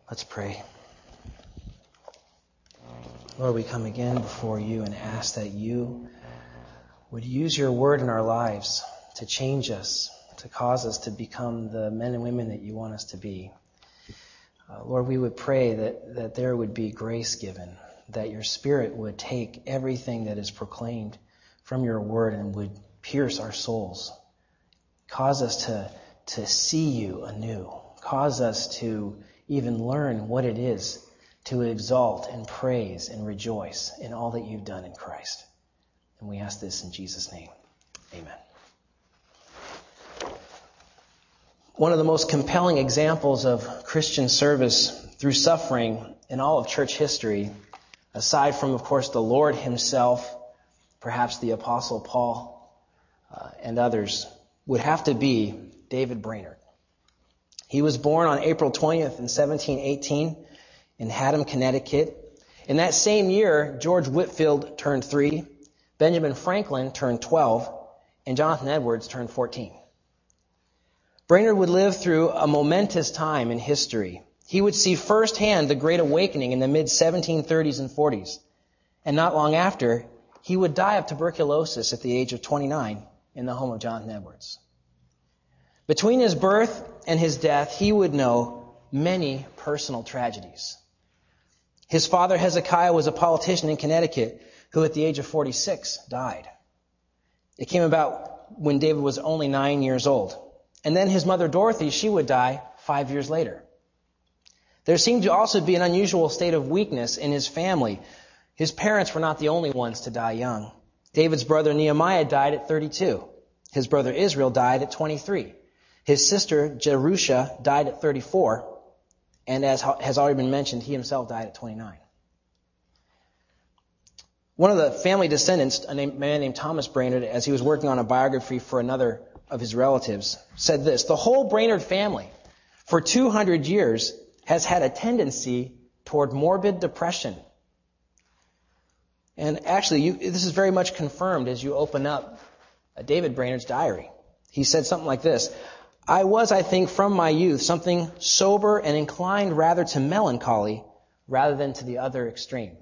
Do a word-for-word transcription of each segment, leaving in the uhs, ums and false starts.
Let's pray. Lord, we come again before you and ask that you would use your word in our lives to change us, to cause us to become the men and women that you want us to be. Uh, Lord, we would pray that, that there would be grace given, that your Spirit would take everything that is proclaimed from your word and would pierce our souls. Cause us to, to see you anew. Cause us to even learn what it is to exalt and praise and rejoice in all that you've done in Christ. And we ask this in Jesus' name. Amen. One of the most compelling examples of Christian service through suffering in all of church history, aside from, of course, the Lord himself, perhaps the Apostle Paul, uh, and others, would have to be David Brainerd. He was born on April twentieth in seventeen eighteen in Haddam, Connecticut. In that same year, George Whitefield turned three, Benjamin Franklin turned twelve, and Jonathan Edwards turned fourteen. Brainerd would live through a momentous time in history. He would see firsthand the Great Awakening in the mid seventeen thirties and forties. And not long after, he would die of tuberculosis at the age of twenty-nine in the home of Jonathan Edwards. Between his birth and his death, he would know many personal tragedies. His father, Hezekiah, was a politician in Connecticut who at the age of forty-six died. It came about when David was only nine years old. And then his mother, Dorothy, she would die five years later. There seemed to also be an unusual state of weakness in his family. His parents were not the only ones to die young. David's brother Nehemiah died at thirty-two. His brother Israel died at twenty-three. His sister Jerusha died at thirty-four. And as has already been mentioned, he himself died at twenty-nine. One of the family descendants, a man named Thomas Brainerd, as he was working on a biography for another of his relatives, said this: "The whole Brainerd family for two hundred years has had a tendency toward morbid depression." And actually, you, this is very much confirmed as you open up David Brainerd's diary. He said something like this: "I was, I think, from my youth, something sober and inclined rather to melancholy rather than to the other extreme."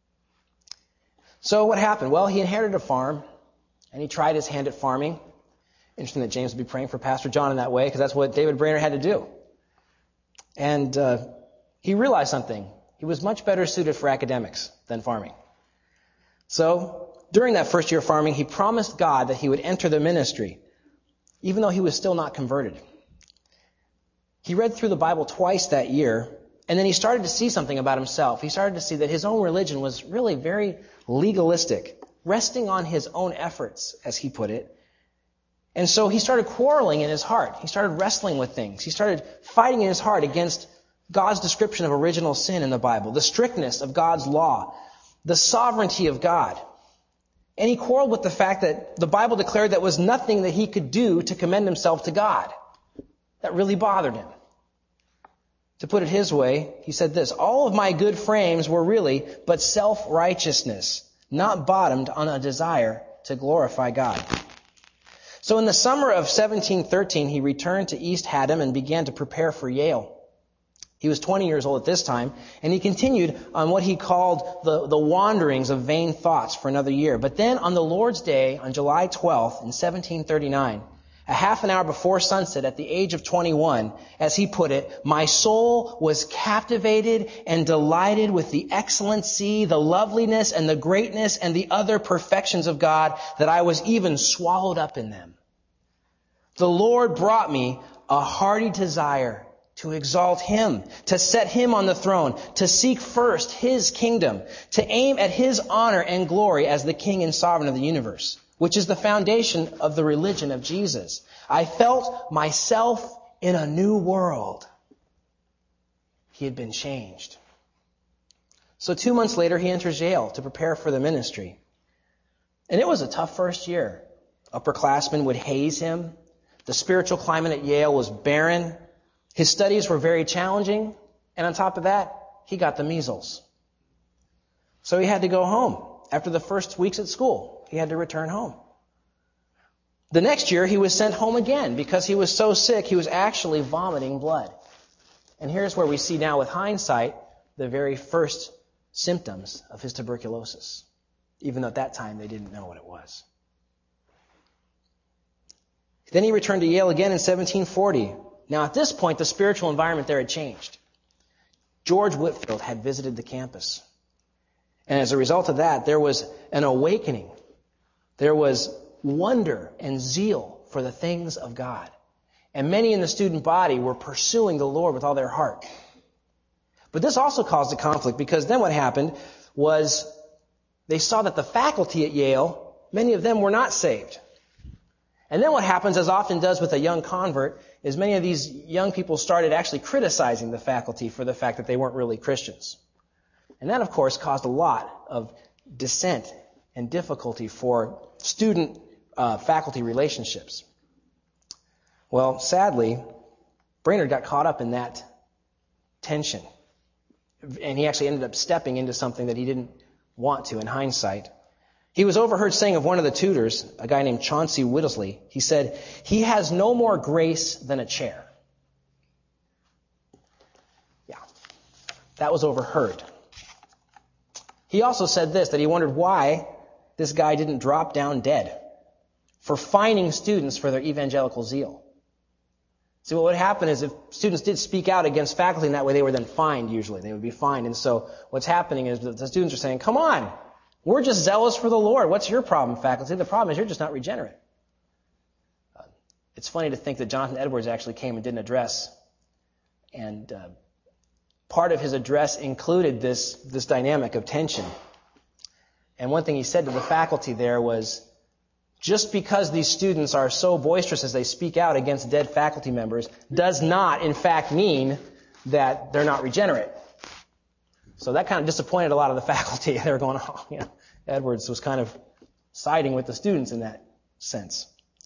So what happened? Well, he inherited a farm, and he tried his hand at farming. Interesting that James would be praying for Pastor John in that way, because that's what David Brainerd had to do. And uh, he realized something. He was much better suited for academics than farming. So during that first year of farming, he promised God that he would enter the ministry, even though he was still not converted. He read through the Bible twice that year, and then he started to see something about himself. He started to see that his own religion was really very legalistic, resting on his own efforts, as he put it. And so he started quarreling in his heart. He started wrestling with things. He started fighting in his heart against God's description of original sin in the Bible, the strictness of God's law, the sovereignty of God. And he quarreled with the fact that the Bible declared that was nothing that he could do to commend himself to God. That really bothered him. To put it his way, he said this: "All of my good frames were really but self-righteousness, not bottomed on a desire to glorify God." So in the summer of seventeen thirteen, he returned to East Haddam and began to prepare for Yale. He was twenty years old at this time, and he continued on what he called the, the wanderings of vain thoughts for another year. But then on the Lord's Day, on July twelfth in seventeen thirty-nine, a half an hour before sunset at the age of twenty-one, as he put it, "My soul was captivated and delighted with the excellency, the loveliness, and the greatness, and the other perfections of God, that I was even swallowed up in them. The Lord brought me a hearty desire to exalt Him, to set Him on the throne, to seek first His kingdom, to aim at His honor and glory as the King and Sovereign of the universe, which is the foundation of the religion of Jesus. I felt myself in a new world." He had been changed. So two months later, he enters Yale to prepare for the ministry. And it was a tough first year. Upperclassmen would haze him. The spiritual climate at Yale was barren. His studies were very challenging. And on top of that, he got the measles. So he had to go home. After the first weeks at school, he had to return home. The next year, he was sent home again because he was so sick, he was actually vomiting blood. And here's where we see now with hindsight the very first symptoms of his tuberculosis, even though at that time they didn't know what it was. Then he returned to Yale again in seventeen forty. Now at this point, the spiritual environment there had changed. George Whitefield had visited the campus. And as a result of that, there was an awakening. There was wonder and zeal for the things of God. And many in the student body were pursuing the Lord with all their heart. But this also caused a conflict, because then what happened was they saw that the faculty at Yale, many of them were not saved. And then what happens, as often does with a young convert, is many of these young people started actually criticizing the faculty for the fact that they weren't really Christians. And that, of course, caused a lot of dissent and difficulty for student uh, faculty relationships. Well, sadly, Brainerd got caught up in that tension. And he actually ended up stepping into something that he didn't want to in hindsight. He was overheard saying of one of the tutors, a guy named Chauncey Whittlesey, he said, "He has no more grace than a chair." Yeah, that was overheard. He also said this, that he wondered why this guy didn't drop down dead for fining students for their evangelical zeal. See, what would happen is if students did speak out against faculty in that way, they were then fined usually. They would be fined. And so what's happening is that the students are saying, "Come on, we're just zealous for the Lord. What's your problem, faculty? The problem is you're just not regenerate." Uh, it's funny to think that Jonathan Edwards actually came and did an address. And uh, part of his address included this, this dynamic of tension. And one thing he said to the faculty there was, just because these students are so boisterous as they speak out against dead faculty members does not, in fact, mean that they're not regenerate. So that kind of disappointed a lot of the faculty. They were going, oh, you know, Edwards was kind of siding with the students in that sense.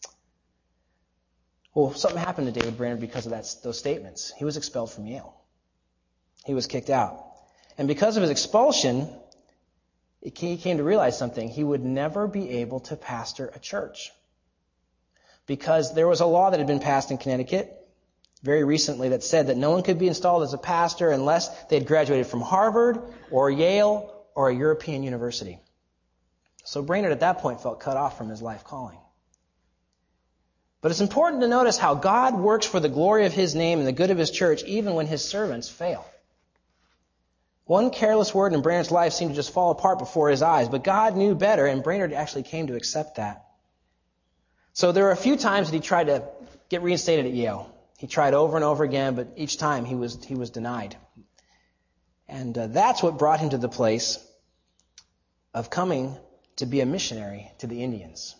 Well, something happened to David Brainerd because of that, those statements. He was expelled from Yale. He was kicked out. And because of his expulsion, he came to realize something. He would never be able to pastor a church. Because there was a law that had been passed in Connecticut very recently that said that no one could be installed as a pastor unless they had graduated from Harvard or Yale or a European university. So Brainerd at that point felt cut off from his life calling. But it's important to notice how God works for the glory of His name and the good of His church even when His servants fail. One careless word in Brainerd's life seemed to just fall apart before his eyes, but God knew better, and Brainerd actually came to accept that. So there were a few times that he tried to get reinstated at Yale. He tried over and over again, but each time he was he was denied. And uh, that's what brought him to the place of coming to be a missionary to the Indians.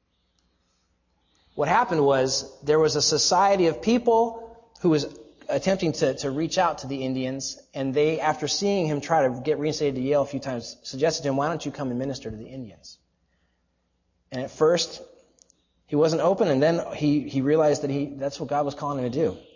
What happened was there was a society of people who was attempting to, to reach out to the Indians, and they, after seeing him try to get reinstated to Yale a few times, suggested to him, "Why don't you come and minister to the Indians?" And at first, he wasn't open, and then he, he realized that he that's what God was calling him to do.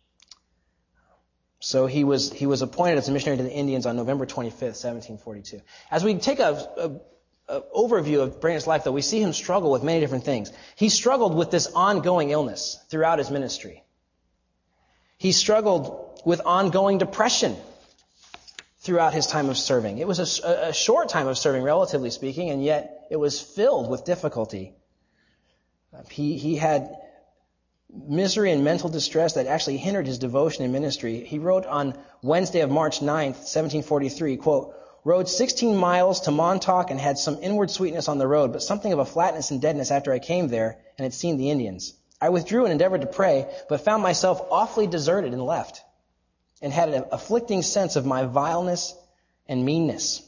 So he was he was appointed as a missionary to the Indians on November twenty-fifth, seventeen forty-two. As we take a, a, a overview of Brainerd's life, though, we see him struggle with many different things. He struggled with this ongoing illness throughout his ministry. He struggled with ongoing depression throughout his time of serving. It was a, a short time of serving, relatively speaking, and yet it was filled with difficulty. He, he had misery and mental distress that actually hindered his devotion and ministry. He wrote on Wednesday of March ninth, seventeen forty-three, quote, "Rode sixteen miles to Montauk and had some inward sweetness on the road, but something of a flatness and deadness after I came there and had seen the Indians. I withdrew and endeavored to pray, but found myself awfully deserted and left, and had an afflicting sense of my vileness and meanness."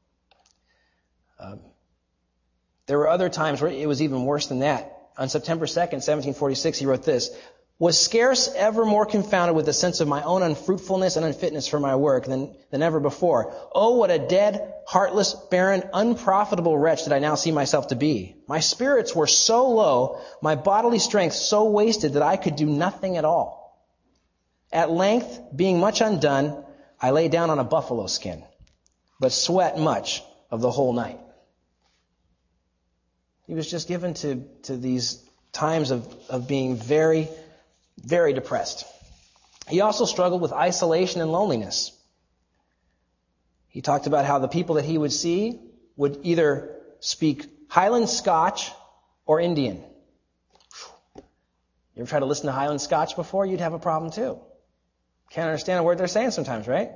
Um, there were other times where it was even worse than that. On September second, seventeen forty-six, he wrote this, "Was scarce ever more confounded with a sense of my own unfruitfulness and unfitness for my work than, than ever before. Oh, what a dead, heartless, barren, unprofitable wretch did I now see myself to be. My spirits were so low, my bodily strength so wasted that I could do nothing at all. At length, being much undone, I lay down on a buffalo skin, but sweat much of the whole night." He was just given to, to these times of, of being very, very depressed. He also struggled with isolation and loneliness. He talked about how the people that he would see would either speak Highland Scotch or Indian. You ever try to listen to Highland Scotch before? You'd have a problem too. Can't understand a word they're saying sometimes, right?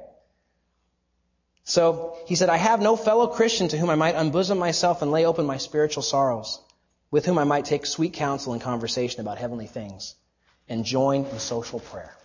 So he said, I have no fellow Christian to whom I might unbosom myself and lay open my spiritual sorrows, with whom I might take sweet counsel and conversation about heavenly things and join in social prayer.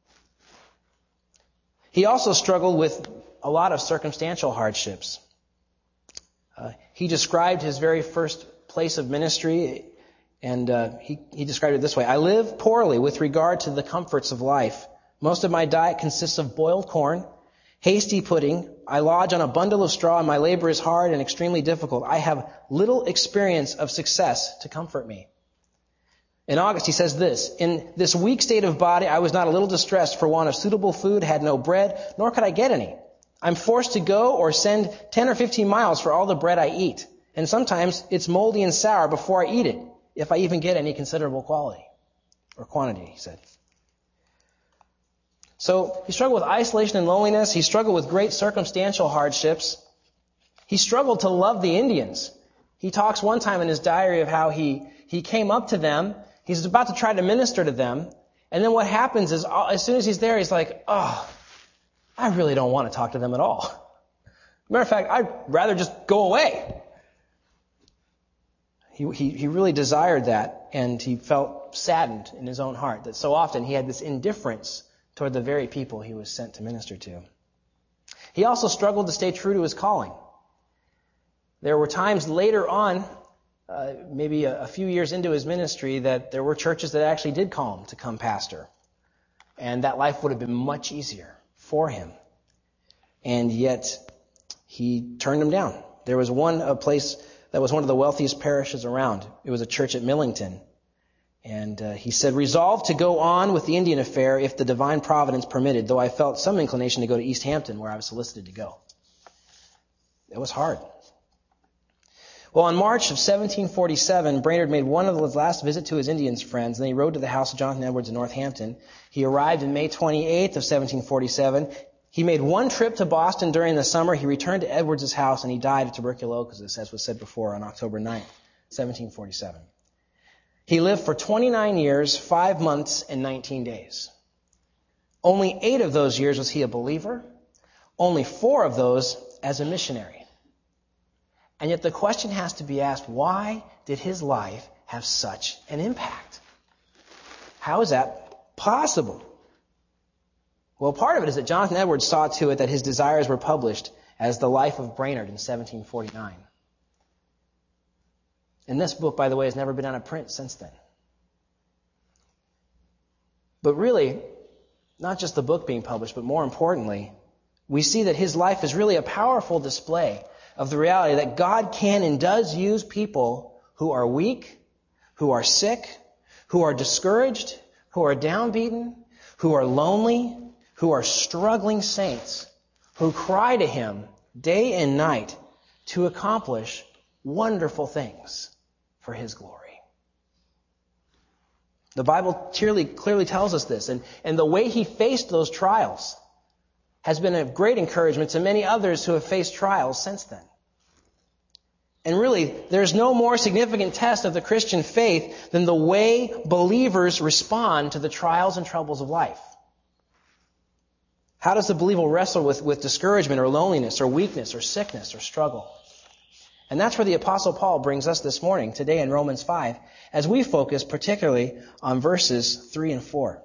He also struggled with a lot of circumstantial hardships. Uh, he described his very first place of ministry, and uh, he, he described it this way. I live poorly with regard to the comforts of life. Most of my diet consists of boiled corn, hasty pudding. I lodge on a bundle of straw, and my labor is hard and extremely difficult. I have little experience of success to comfort me. In August, he says this, in this weak state of body, I was not a little distressed for want of suitable food, had no bread, nor could I get any. I'm forced to go or send ten or fifteen miles for all the bread I eat. And sometimes it's moldy and sour before I eat it, if I even get any considerable quality or quantity, he said. So he struggled with isolation and loneliness. He struggled with great circumstantial hardships. He struggled to love the Indians. He talks one time in his diary of how he, he came up to them. He's about to try to minister to them. And then what happens is, as soon as he's there, he's like, oh, I really don't want to talk to them at all. Matter of fact, I'd rather just go away. He, he, he really desired that, and he felt saddened in his own heart that so often he had this indifference toward the very people he was sent to minister to. He also struggled to stay true to his calling. There were times later on, uh, maybe a, a few years into his ministry, that there were churches that actually did call him to come pastor. And that life would have been much easier for him. And yet, he turned them down. There was one a place that was one of the wealthiest parishes around. It was a church at Millington. And uh, he said, resolved to go on with the Indian affair if the divine providence permitted, though I felt some inclination to go to East Hampton, where I was solicited to go. It was hard. Well, in March of seventeen forty-seven, Brainerd made one of his last visit to his Indian friends, and then he rode to the house of Jonathan Edwards in Northampton. He arrived on May twenty-eighth of seventeen forty-seven. He made one trip to Boston during the summer. He returned to Edwards' house, and he died of tuberculosis, as was said before, on October ninth, seventeen forty-seven. He lived for twenty-nine years, five months, and nineteen days. Only eight of those years was he a believer. Only four of those as a missionary. And yet the question has to be asked, why did his life have such an impact? How is that possible? Well, part of it is that Jonathan Edwards saw to it that his desires were published as The Life of Brainerd in seventeen forty-nine. And this book, by the way, has never been out of print since then. But really, not just the book being published, but more importantly, we see that his life is really a powerful display of the reality that God can and does use people who are weak, who are sick, who are discouraged, who are downbeaten, who are lonely, who are struggling saints, who cry to him day and night to accomplish wonderful things for his glory. The Bible clearly, clearly tells us this, and, and the way he faced those trials has been a great encouragement to many others who have faced trials since then. And really, there's no more significant test of the Christian faith than the way believers respond to the trials and troubles of life. How does the believer wrestle with, with discouragement or loneliness or weakness or sickness or struggle? And that's where the Apostle Paul brings us this morning, today in Romans five, as we focus particularly on verses three and four.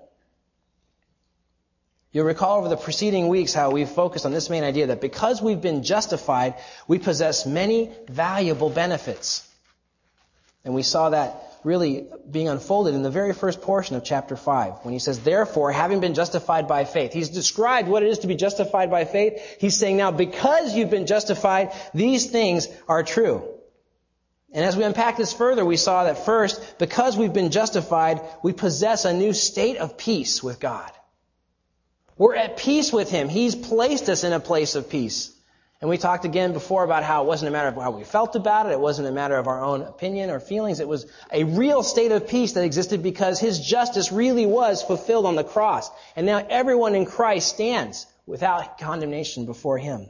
You'll recall over the preceding weeks how we've focused on this main idea that because we've been justified, we possess many valuable benefits. And we saw that really being unfolded in the very first portion of chapter five, when he says, therefore, having been justified by faith. He's described what it is to be justified by faith. He's saying now, because you've been justified, these things are true. And as we unpack this further, we saw that first, because we've been justified, we possess a new state of peace with God. We're at peace with him. He's placed us in a place of peace. And we talked again before about how it wasn't a matter of how we felt about it. It wasn't a matter of our own opinion or feelings. It was a real state of peace that existed because His justice really was fulfilled on the cross. And now everyone in Christ stands without condemnation before Him.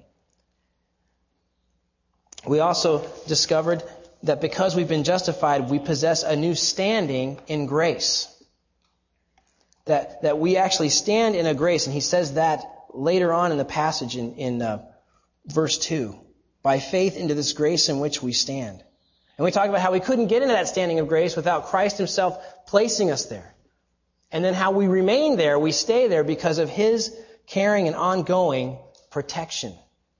We also discovered that because we've been justified, we possess a new standing in grace. That, that we actually stand in a grace. And he says that later on in the passage in, in uh, verse two. By faith into this grace in which we stand. And we talked about how we couldn't get into that standing of grace without Christ Himself placing us there. And then how we remain there, we stay there because of His caring and ongoing protection.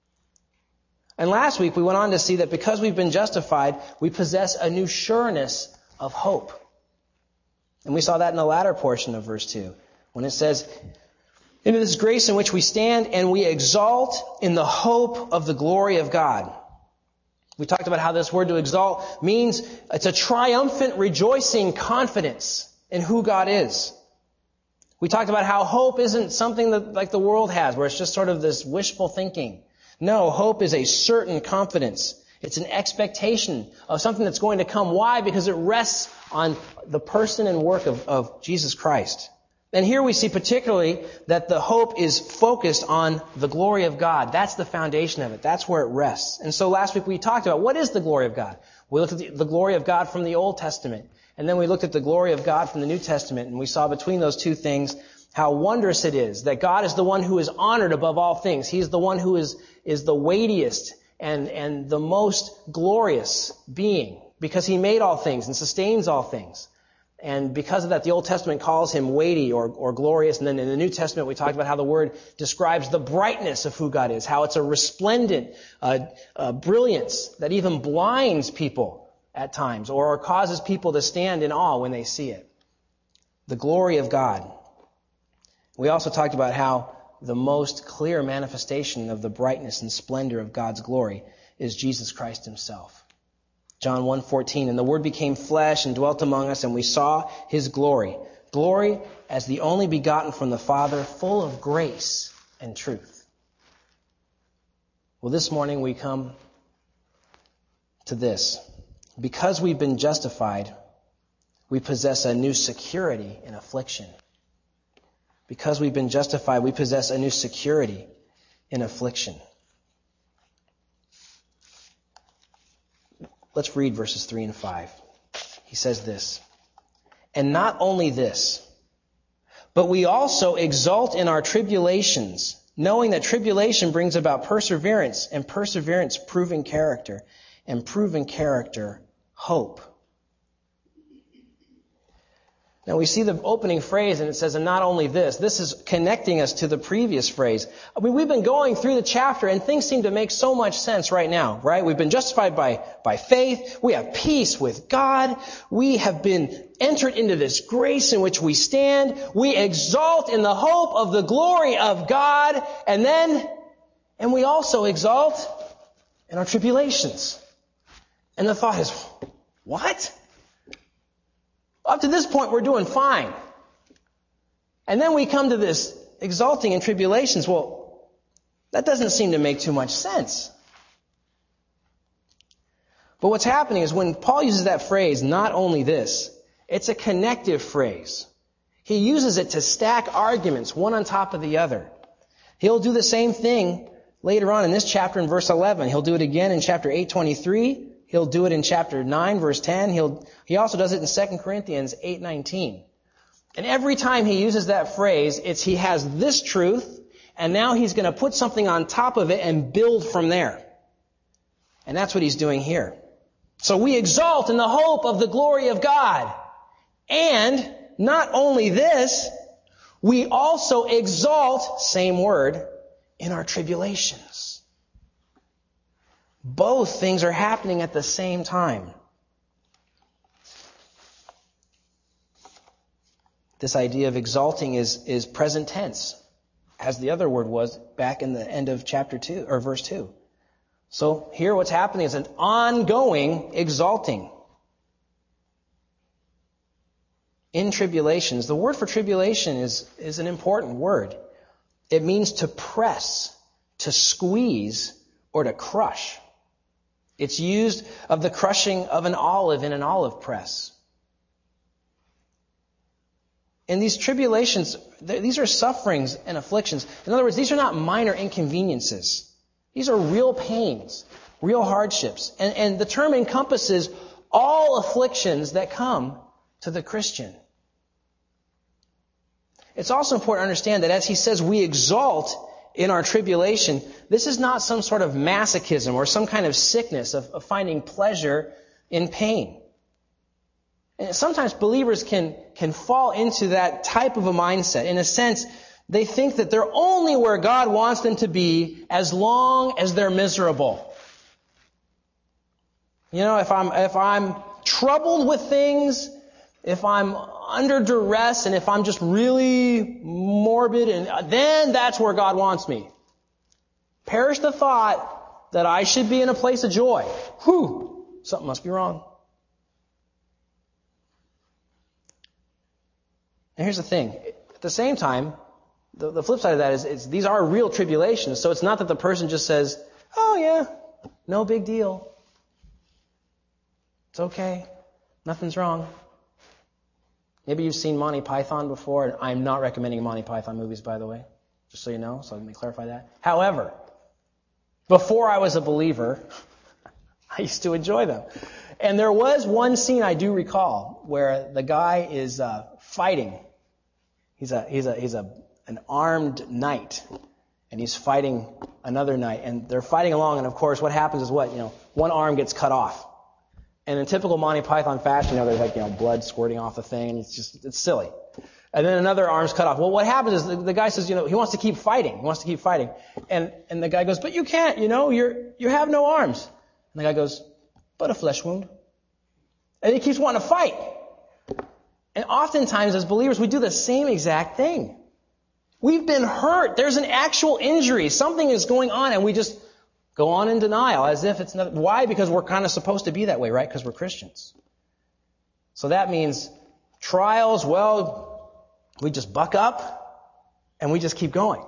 And last week we went on to see that because we've been justified, we possess a new sureness of hope. And we saw that in the latter portion of verse two, when it says, into this grace in which we stand and we exalt in the hope of the glory of God. We talked about how this word to exalt means it's a triumphant, rejoicing confidence in who God is. We talked about how hope isn't something that like the world has, where it's just sort of this wishful thinking. No, hope is a certain confidence. It's an expectation of something that's going to come. Why? Because it rests on the person and work of, of Jesus Christ. And here we see particularly that the hope is focused on the glory of God. That's the foundation of it. That's where it rests. And so last week we talked about what is the glory of God. We looked at the, the glory of God from the Old Testament. And then we looked at the glory of God from the New Testament. And we saw between those two things how wondrous it is that God is the one who is honored above all things. He's the one who is, is the weightiest and, and the most glorious being because He made all things and sustains all things. And because of that, the Old Testament calls Him weighty or, or glorious. And then in the New Testament, we talked about how the Word describes the brightness of who God is, how it's a resplendent uh, uh, brilliance that even blinds people at times or causes people to stand in awe when they see it. The glory of God. We also talked about how the most clear manifestation of the brightness and splendor of God's glory is Jesus Christ Himself. John one fourteen, and the Word became flesh and dwelt among us, and we saw His glory. Glory as the only begotten from the Father, full of grace and truth. Well, this morning we come to this. Because we've been justified, we possess a new security in affliction. Because we've been justified, we possess a new security in affliction. Let's read verses three and five. He says this, and not only this, but we also exult in our tribulations, knowing that tribulation brings about perseverance, and perseverance proving character, and proven character hope. Now we see the opening phrase and it says, and not only this. This is connecting us to the previous phrase. I mean, we've been going through the chapter and things seem to make so much sense right now, right? We've been justified by, by faith. We have peace with God. We have been entered into this grace in which we stand. We exalt in the hope of the glory of God. And then, and we also exalt in our tribulations. And the thought is, what? Up to this point, we're doing fine. And then we come to this exalting in tribulations. Well, that doesn't seem to make too much sense. But what's happening is when Paul uses that phrase, not only this, it's a connective phrase. He uses it to stack arguments, one on top of the other. He'll do the same thing later on in this chapter in verse eleven. He'll do it again in chapter eight twenty-three. He'll do it in chapter nine, verse ten. He'll, he also does it in Second Corinthians eight nineteen. And every time he uses that phrase, it's he has this truth, and now he's going to put something on top of it and build from there. And that's what he's doing here. So we exalt in the hope of the glory of God. And not only this, we also exalt, same word, in our tribulations. Both things are happening at the same time. This idea of exalting is, is present tense, as the other word was back in the end of chapter two, or verse two. So here what's happening is an ongoing exalting. In tribulations, the word for tribulation is, is an important word. It means to press, to squeeze, or to crush. It's used of the crushing of an olive in an olive press. And these tribulations, these are sufferings and afflictions. In other words, these are not minor inconveniences. These are real pains, real hardships. And, and the term encompasses all afflictions that come to the Christian. It's also important to understand that as he says we exalt in our tribulation, this is not some sort of masochism or some kind of sickness of, of finding pleasure in pain. And sometimes believers can, can fall into that type of a mindset. In a sense, they think that they're only where God wants them to be as long as they're miserable. You know, if I'm, if I'm troubled with things, if I'm under duress, and if I'm just really morbid, and then that's where God wants me. Perish the thought that I should be in a place of joy. Whew, something must be wrong. And here's the thing. At the same time, the, the flip side of that is it's, these are real tribulations. So it's not that the person just says, oh yeah, no big deal. It's okay. Nothing's wrong. Maybe you've seen Monty Python before. And I'm not recommending Monty Python movies, by the way. Just so you know, so let me clarify that. However, before I was a believer, I used to enjoy them. And there was one scene I do recall where the guy is uh, fighting. He's a he's a he's a an armed knight, and he's fighting another knight, and they're fighting along. And of course, what happens is what you know, one arm gets cut off, and in typical Monty Python fashion, you know, there's like you know blood squirting off the thing, and it's just it's silly. And then another arm's cut off. Well, what happens is the, the guy says, you know, he wants to keep fighting. He wants to keep fighting, and and the guy goes, but you can't, you know, you're you have no arms. And the guy goes, but a flesh wound. And he keeps wanting to fight. And oftentimes as believers, we do the same exact thing. We've been hurt. There's an actual injury. Something is going on, and we just go on in denial as if it's not. Why? Because we're kind of supposed to be that way, right? Because we're Christians. So that means trials, well, we just buck up and we just keep going.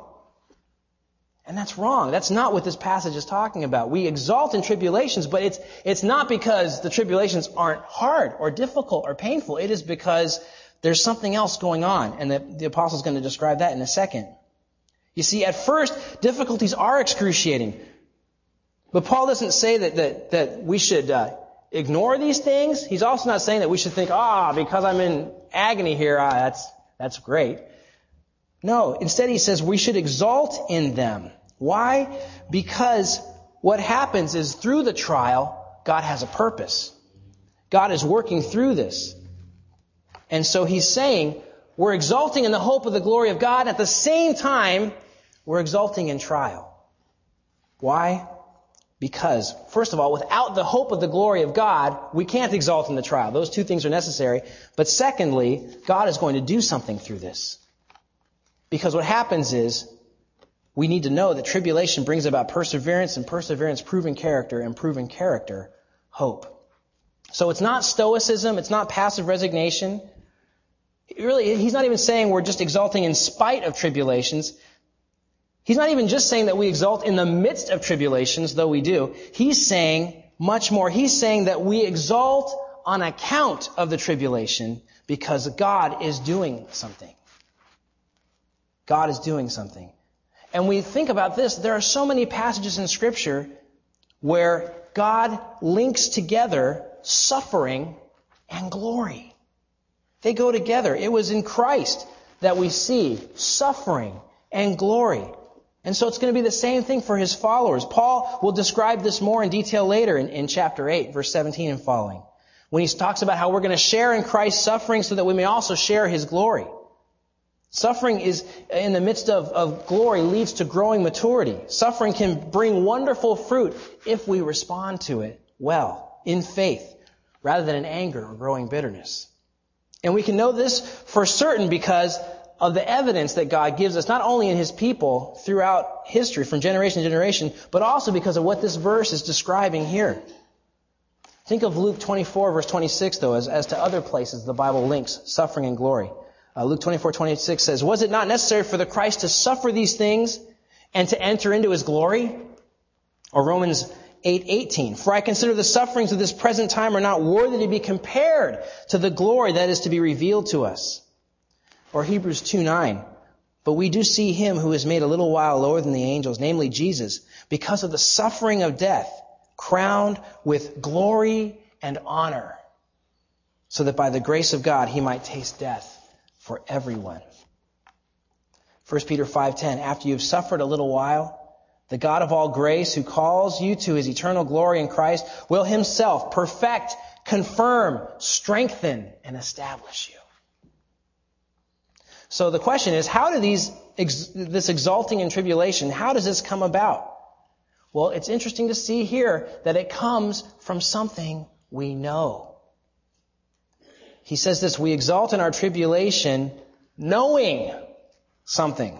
And that's wrong. That's not what this passage is talking about. We exalt in tribulations, but it's it's not because the tribulations aren't hard or difficult or painful. It is because there's something else going on. And the, the apostle is going to describe that in a second. You see, at first, difficulties are excruciating. But Paul doesn't say that that, that we should uh, ignore these things. He's also not saying that we should think, ah, because I'm in agony here, ah, that's that's great. No, instead he says we should exalt in them. Why? Because what happens is through the trial, God has a purpose. God is working through this. And so he's saying we're exalting in the hope of the glory of God. At the same time, we're exalting in trial. Why? Because, first of all, without the hope of the glory of God, we can't exalt in the trial. Those two things are necessary. But secondly, God is going to do something through this. Because what happens is, we need to know that tribulation brings about perseverance, and perseverance proven character, and proven character, hope. So it's not stoicism, it's not passive resignation. Really, he's not even saying we're just exalting in spite of tribulations. He's not even just saying that we exalt in the midst of tribulations, though we do. He's saying much more. He's saying that we exalt on account of the tribulation because God is doing something. God is doing something. And we think about this, there are so many passages in Scripture where God links together suffering and glory. They go together. It was in Christ that we see suffering and glory. And so it's going to be the same thing for His followers. Paul will describe this more in detail later in, in chapter eight, verse seventeen and following, when he talks about how we're going to share in Christ's suffering so that we may also share His glory. Suffering is, in the midst of, of glory, leads to growing maturity. Suffering can bring wonderful fruit if we respond to it well, in faith, rather than in anger or growing bitterness. And we can know this for certain because of the evidence that God gives us, not only in His people throughout history, from generation to generation, but also because of what this verse is describing here. Think of Luke twenty-four, verse twenty-six, though, as, as to other places the Bible links suffering and glory. Uh, Luke twenty-four, twenty-six says, was it not necessary for the Christ to suffer these things and to enter into His glory? Or Romans eight eighteen, for I consider the sufferings of this present time are not worthy to be compared to the glory that is to be revealed to us. Or Hebrews two nine, but we do see him who is made a little while lower than the angels, namely Jesus, because of the suffering of death, crowned with glory and honor, so that by the grace of God he might taste death for everyone. First Peter five ten, after you've suffered a little while, the God of all grace, who calls you to his eternal glory in Christ, will himself perfect, confirm, strengthen, and establish you. So the question is, how do these this exalting in tribulation, how does this come about? Well, it's interesting to see here that it comes from something we know. He says this, we exalt in our tribulation knowing something.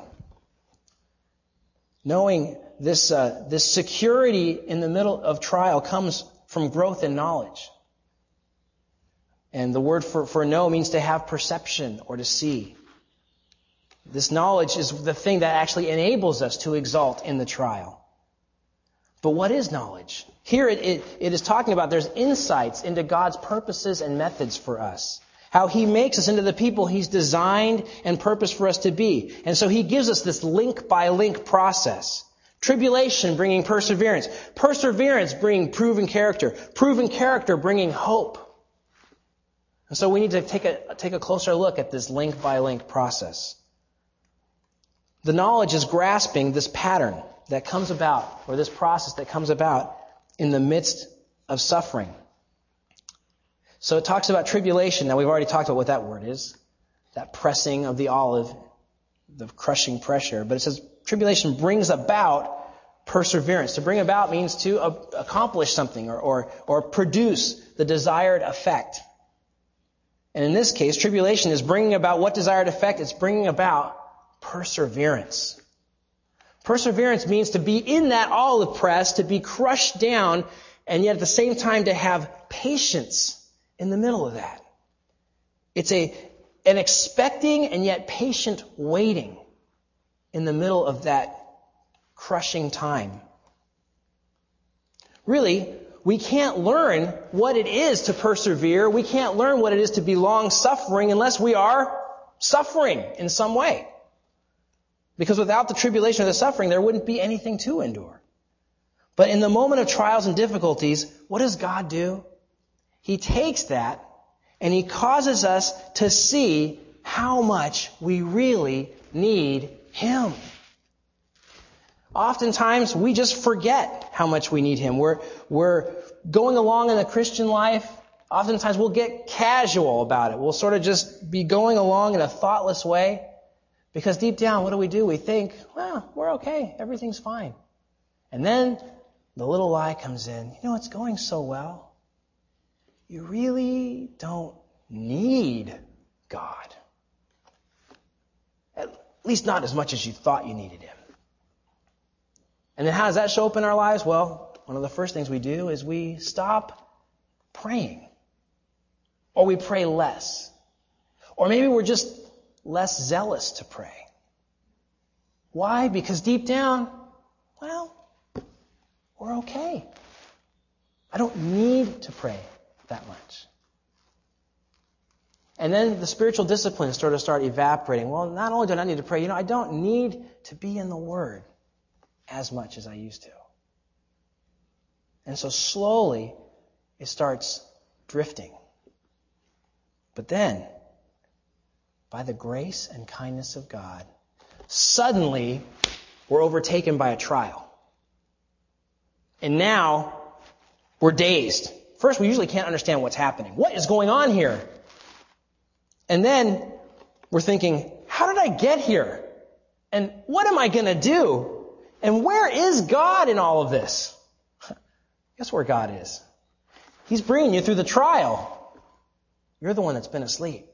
Knowing this uh, this security in the middle of trial comes from growth in knowledge. And the word for, for know means to have perception or to see. This knowledge is the thing that actually enables us to exalt in the trial. But what is knowledge? Here it, it, it is talking about there's insights into God's purposes and methods for us. How he makes us into the people he's designed and purposed for us to be. And so he gives us this link by link process. Tribulation bringing perseverance. Perseverance bringing proven character. Proven character bringing hope. And so we need to take a, take a closer look at this link by link process. The knowledge is grasping this pattern that comes about, or this process that comes about in the midst of suffering. So it talks about tribulation. Now we've already talked about what that word is. That pressing of the olive, the crushing pressure. But it says tribulation brings about perseverance. To bring about means to accomplish something or, or, or produce the desired effect. And in this case, tribulation is bringing about what desired effect? It's bringing about perseverance. Perseverance means to be in that olive press, to be crushed down, and yet at the same time to have patience in the middle of that. It's a an expecting and yet patient waiting in the middle of that crushing time. Really, we can't learn what it is to persevere. We can't learn what it is to be long-suffering unless we are suffering in some way. Because without the tribulation or the suffering, there wouldn't be anything to endure. But in the moment of trials and difficulties, what does God do? He takes that and he causes us to see how much we really need him. Oftentimes, we just forget how much we need him. We're, we're going along in the Christian life. Oftentimes, we'll get casual about it. We'll sort of just be going along in a thoughtless way. Because deep down, what do we do? We think, well, we're okay. Everything's fine. And then the little lie comes in. You know, it's going so well. You really don't need God. At least not as much as you thought you needed him. And then how does that show up in our lives? Well, one of the first things we do is we stop praying. Or we pray less. Or maybe we're just less zealous to pray. Why? Because deep down, well, we're okay. I don't need to pray that much. And then the spiritual disciplines sort of start evaporating. Well, not only do I not need to pray, you know, I don't need to be in the Word as much as I used to. And so slowly, it starts drifting. But then, by the grace and kindness of God, suddenly we're overtaken by a trial. And now we're dazed. First, we usually can't understand what's happening. What is going on here? And then we're thinking, how did I get here? And what am I going to do? And where is God in all of this? Guess where God is? He's bringing you through the trial. You're the one that's been asleep.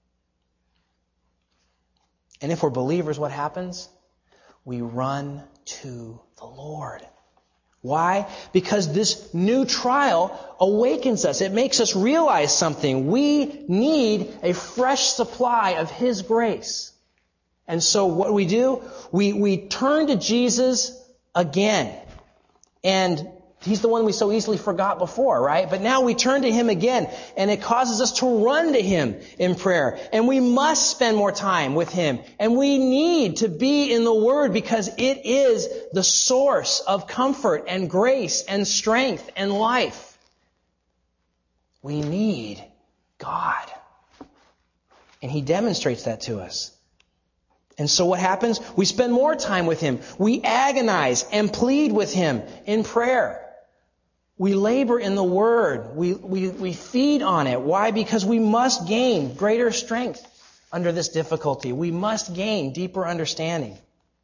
And if we're believers, what happens? We run to the Lord. Why? Because this new trial awakens us. It makes us realize something. We need a fresh supply of His grace. And so what do we do? We, we turn to Jesus again. And He's the one we so easily forgot before, right? But now we turn to Him again, and it causes us to run to Him in prayer. And we must spend more time with Him. And we need to be in the Word because it is the source of comfort and grace and strength and life. We need God. And He demonstrates that to us. And so what happens? We spend more time with Him. We agonize and plead with Him in prayer. We labor in the Word. We, we, we feed on it. Why? Because we must gain greater strength under this difficulty. We must gain deeper understanding.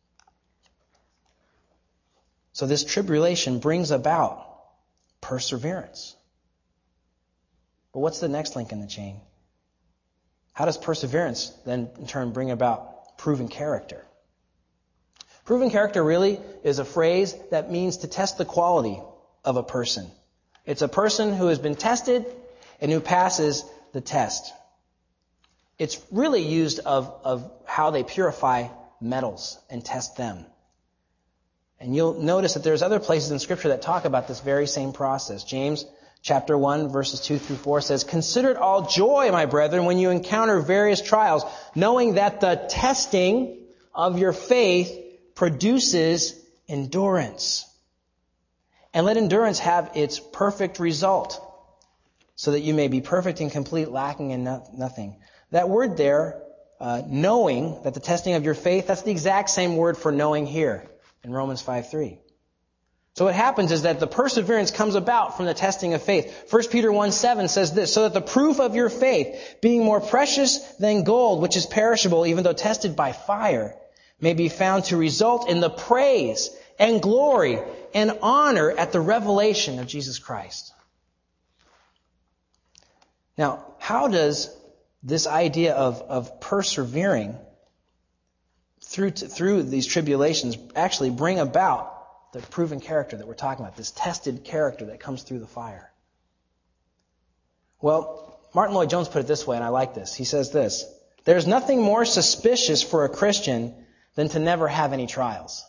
So this tribulation brings about perseverance. But what's the next link in the chain? How does perseverance then in turn bring about proven character? Proven character really is a phrase that means to test the quality of a person. It's a person who has been tested and who passes the test. It's really used of, of how they purify metals and test them. And you'll notice that there's other places in Scripture that talk about this very same process. James chapter one, verses two through four says, "Consider it all joy, my brethren, when you encounter various trials, knowing that the testing of your faith produces endurance. And let endurance have its perfect result, so that you may be perfect and complete, lacking in no- nothing." That word there, uh, knowing that the testing of your faith, that's the exact same word for knowing here in Romans five three. So what happens is that the perseverance comes about from the testing of faith. First Peter one seven says this, "So that the proof of your faith, being more precious than gold, which is perishable, even though tested by fire, may be found to result in the praise and glory and honor at the revelation of Jesus Christ." Now, how does this idea of, of persevering through to, through these tribulations actually bring about the proven character that we're talking about, this tested character that comes through the fire? Well, Martin Lloyd-Jones put it this way, and I like this. He says this, "There's nothing more suspicious for a Christian than to never have any trials."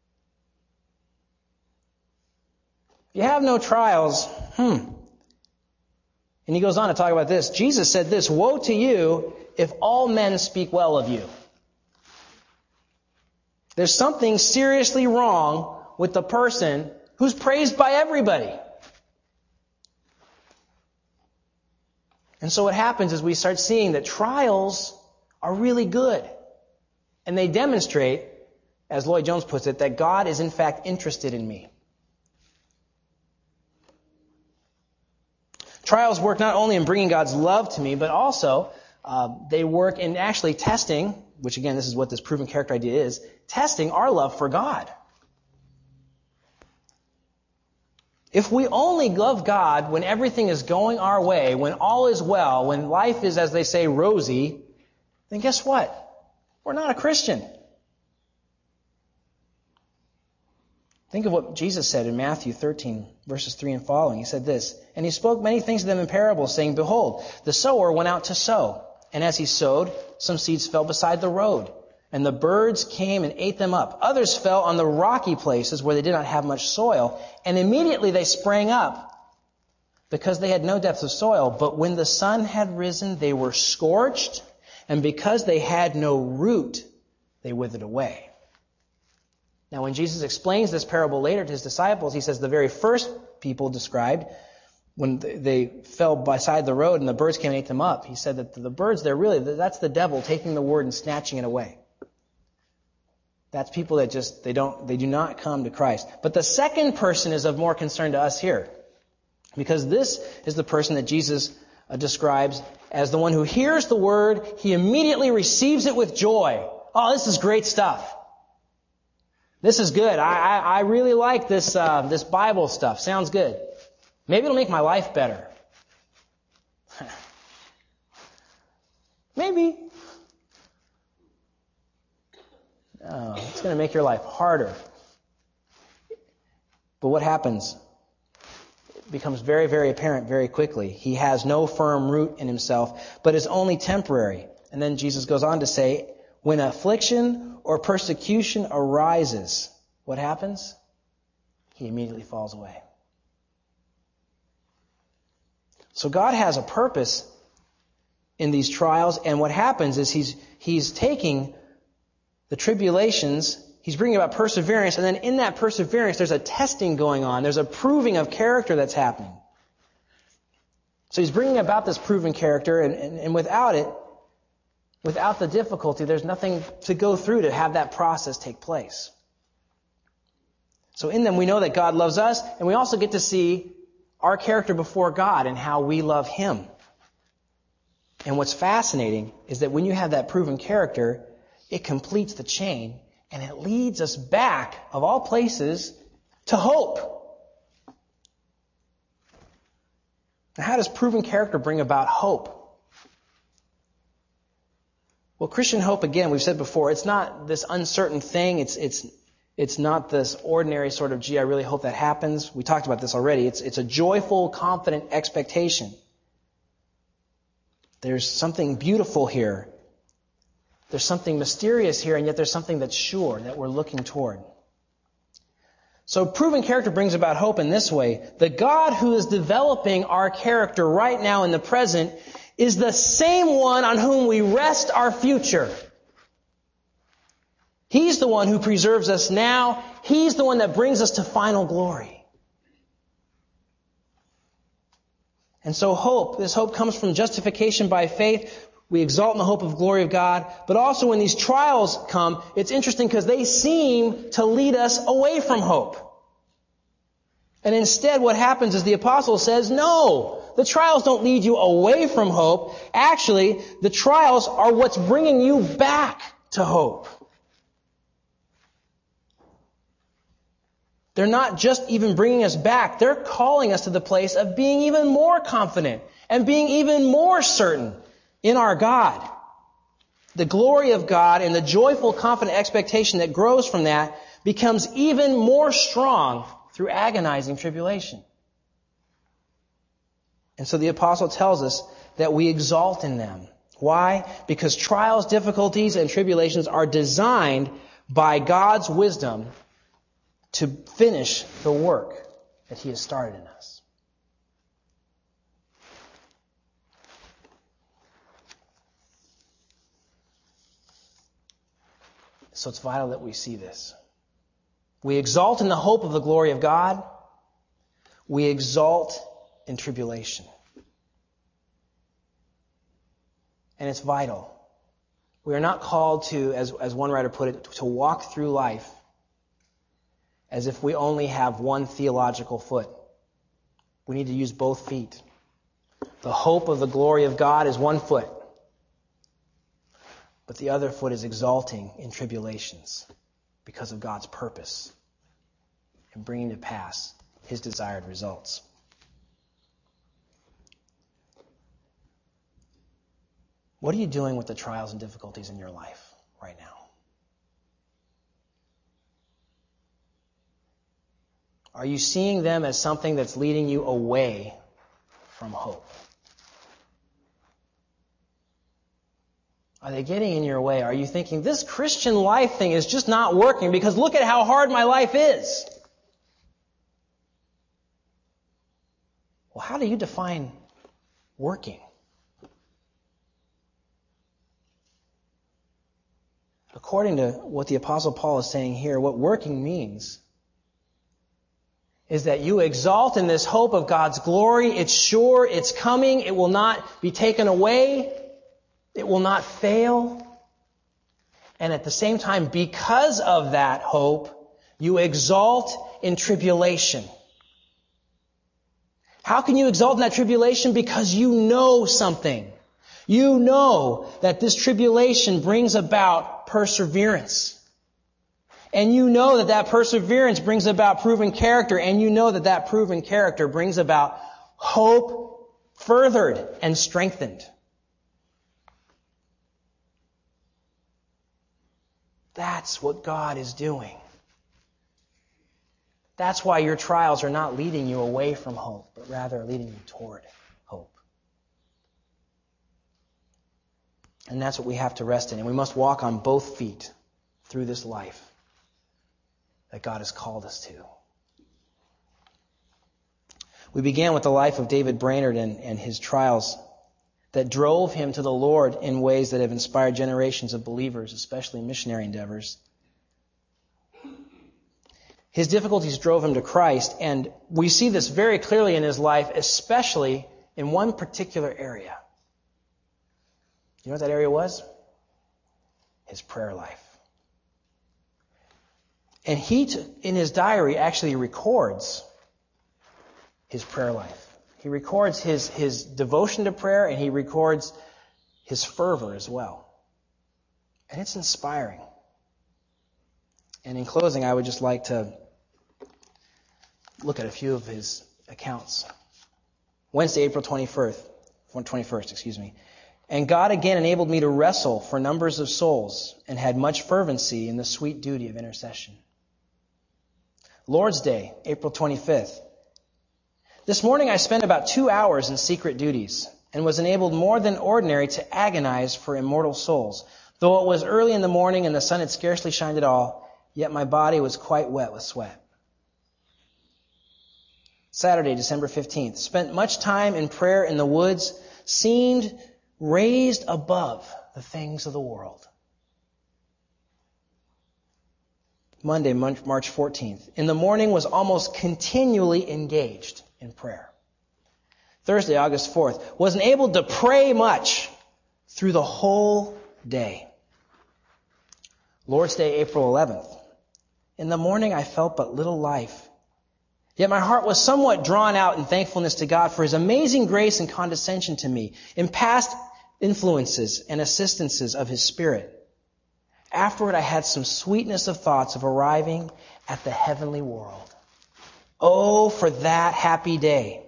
If you have no trials, hmm. And he goes on to talk about this. Jesus said this, "Woe to you if all men speak well of you." There's something seriously wrong with the person who's praised by everybody. And so what happens is we start seeing that trials are really good. And they demonstrate, as Lloyd-Jones puts it, that God is in fact interested in me. Trials work not only in bringing God's love to me, but also uh, they work in actually testing, which again, this is what this proven character idea is, testing our love for God. If we only love God when everything is going our way, when all is well, when life is, as they say, rosy, then guess what? We're not a Christian. Think of what Jesus said in Matthew thirteen, verses three and following. He said this, "And he spoke many things to them in parables, saying, Behold, the sower went out to sow. And as he sowed, some seeds fell beside the road. And the birds came and ate them up. Others fell on the rocky places where they did not have much soil. And immediately they sprang up, because they had no depth of soil. But when the sun had risen, they were scorched. And because they had no root, they withered away." Now, when Jesus explains this parable later to his disciples, he says the very first people described, when they fell beside the road and the birds came and ate them up, he said that the birds there, really, that's the devil taking the word and snatching it away. That's people that just, they don't, they do not come to Christ. But the second person is of more concern to us here, because this is the person that Jesus uh, describes as the one who hears the word, he immediately receives it with joy. Oh, this is great stuff. This is good. I, I, I really like this uh, this Bible stuff. Sounds good. Maybe it'll make my life better. Maybe. No, it's going to make your life harder. But what happens? It becomes very, very apparent very quickly. He has no firm root in himself, but is only temporary. And then Jesus goes on to say, when affliction or persecution arises, what happens? he immediately falls away. So God has a purpose in these trials, and what happens is he's he's taking the tribulations, he's bringing about perseverance, and then in that perseverance there's a testing going on. There's a proving of character that's happening. So he's bringing about this proven character, and, and, and without it, without the difficulty, there's nothing to go through to have that process take place. So in them we know that God loves us, and we also get to see our character before God and how we love Him. And what's fascinating is that when you have that proven character, it completes the chain, and it leads us back, of all places, to hope. Now, how does proven character bring about hope? Well, Christian hope, again, we've said before, it's not this uncertain thing. It's it's it's not this ordinary sort of, gee, I really hope that happens. We talked about this already. It's it's a joyful, confident expectation. There's something beautiful here. There's something mysterious here, and yet there's something that's sure that we're looking toward. So proven character brings about hope in this way. The God who is developing our character right now in the present is the same one on whom we rest our future. He's the one who preserves us now. He's the one that brings us to final glory. And so hope, this hope comes from justification by faith. We exalt in the hope of glory of God. But also when these trials come, it's interesting because they seem to lead us away from hope. And instead what happens is the apostle says, no, the trials don't lead you away from hope. Actually, the trials are what's bringing you back to hope. They're not just even bringing us back. They're calling us to the place of being even more confident and being even more certain in our God. The glory of God and the joyful, confident expectation that grows from that becomes even more strong through agonizing tribulation. And so the apostle tells us that we exalt in them. Why? Because trials, difficulties, and tribulations are designed by God's wisdom to finish the work that He has started in us. So it's vital that we see this. We exalt in the hope of the glory of God. We exalt in tribulation. And it's vital. We are not called to, as, as one writer put it, to walk through life as if we only have one theological foot. We need to use both feet. The hope of the glory of God is one foot, but the other foot is exalting in tribulations because of God's purpose in bringing to pass His desired results. What are you doing with the trials and difficulties in your life right now? Are you seeing them as something that's leading you away from hope? Are they getting in your way? Are you thinking, this Christian life thing is just not working because look at how hard my life is? Well, how do you define working? According to what the Apostle Paul is saying here, what working means is that you exalt in this hope of God's glory. It's sure, it's coming, it will not be taken away, it will not fail. And at the same time, because of that hope, you exalt in tribulation. How can you exalt in that tribulation? Because you know something. You know that this tribulation brings about perseverance. And you know that that perseverance brings about proven character, and you know that that proven character brings about hope furthered and strengthened. That's what God is doing. That's why your trials are not leading you away from hope, but rather leading you toward hope. And that's what we have to rest in. And we must walk on both feet through this life that God has called us to. We began with the life of David Brainerd and, and his trials that drove him to the Lord in ways that have inspired generations of believers, especially in missionary endeavors. His difficulties drove him to Christ, and we see this very clearly in his life, especially in one particular area. You know what that area was? His prayer life. And he, t- in his diary, actually records his prayer life. He records his, his devotion to prayer, and he records his fervor as well. And it's inspiring. And in closing, I would just like to look at a few of his accounts. Wednesday, April twenty-first, twenty-first, excuse me. And God again enabled me to wrestle for numbers of souls and had much fervency in the sweet duty of intercession. Lord's Day, April twenty-fifth. This morning I spent about two hours in secret duties and was enabled more than ordinary to agonize for immortal souls. Though it was early in the morning and the sun had scarcely shined at all, yet my body was quite wet with sweat. Saturday, December fifteenth. Spent much time in prayer in the woods, seemed raised above the things of the world. Monday, March fourteenth. In the morning was almost continually engaged in prayer. Thursday, August fourth. Was enabled to pray much through the whole day. Lord's Day, April eleventh. In the morning I felt but little life. Yet my heart was somewhat drawn out in thankfulness to God for His amazing grace and condescension to me in past influences and assistances of His Spirit. Afterward, I had some sweetness of thoughts of arriving at the heavenly world. Oh, for that happy day.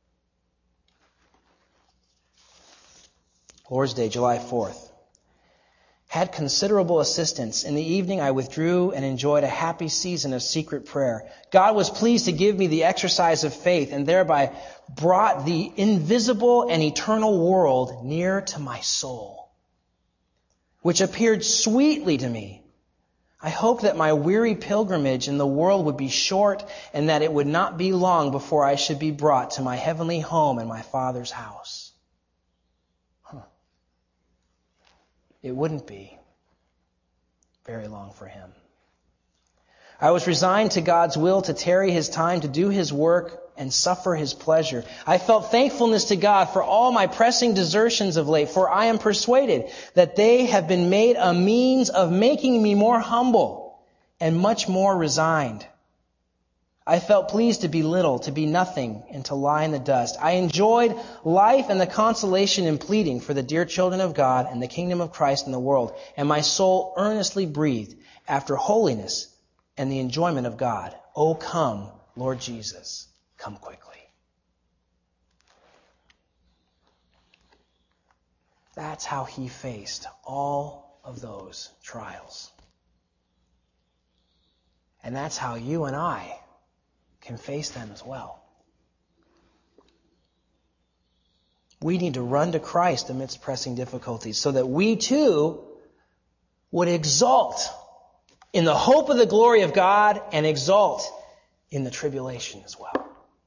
Lord's Day, July fourth. Had considerable assistance. In the evening, I withdrew and enjoyed a happy season of secret prayer. God was pleased to give me the exercise of faith and thereby brought the invisible and eternal world near to my soul, which appeared sweetly to me. I hoped that my weary pilgrimage in the world would be short and that it would not be long before I should be brought to my heavenly home and my Father's house. Huh. It wouldn't be very long for him. I was resigned to God's will to tarry His time to do His work and suffer His pleasure. I felt thankfulness to God for all my pressing desertions of late, for I am persuaded that they have been made a means of making me more humble and much more resigned. I felt pleased to be little, to be nothing, and to lie in the dust. I enjoyed life and the consolation in pleading for the dear children of God and the kingdom of Christ in the world, and my soul earnestly breathed after holiness and the enjoyment of God. Oh, come, Lord Jesus, come quickly. That's how he faced all of those trials. And that's how you and I can face them as well. We need to run to Christ amidst pressing difficulties so that we too would exult in the hope of the glory of God and exult in the tribulation as well.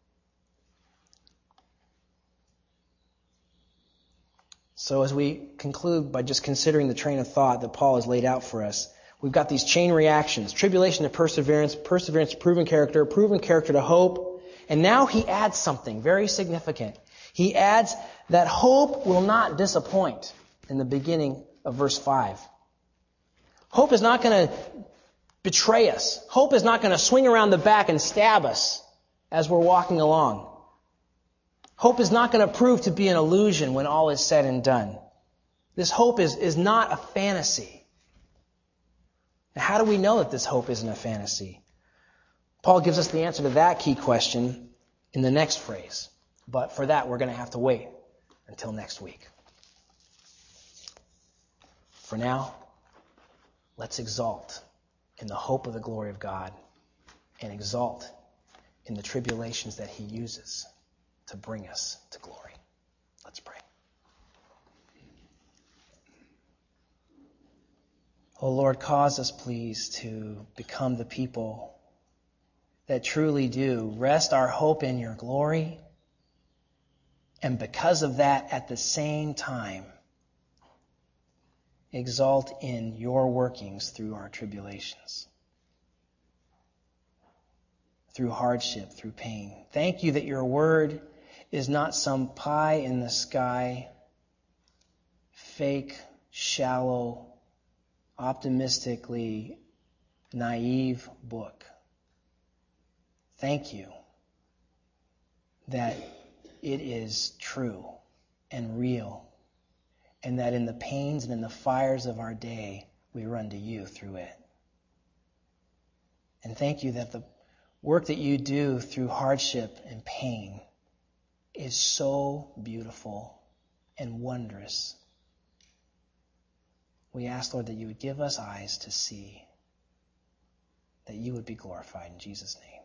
So as we conclude by just considering the train of thought that Paul has laid out for us, we've got these chain reactions: tribulation to perseverance, perseverance to proven character, proven character to hope. And now he adds something very significant. He adds that hope will not disappoint in the beginning of verse five. Hope is not going to betray us. Hope is not going to swing around the back and stab us as we're walking along. Hope is not going to prove to be an illusion when all is said and done. This hope is, is not a fantasy. Now, how do we know that this hope isn't a fantasy? Paul gives us the answer to that key question in the next phrase. But for that, we're going to have to wait until next week. For now, let's exalt in the hope of the glory of God and exalt in the tribulations that he uses to bring us to glory. Let's pray. Oh Lord, cause us, please, to become the people that truly do rest our hope in your glory And because of that, at the same time, exalt in your workings through our tribulations, through hardship, through pain. Thank you that your word is not some pie in the sky, fake, shallow, optimistically naive book. Thank you that it is true and real, and that in the pains and in the fires of our day, we run to you through it. And thank you that the work that you do through hardship and pain is so beautiful and wondrous. We ask, Lord, that you would give us eyes to see, that you would be glorified in Jesus' name.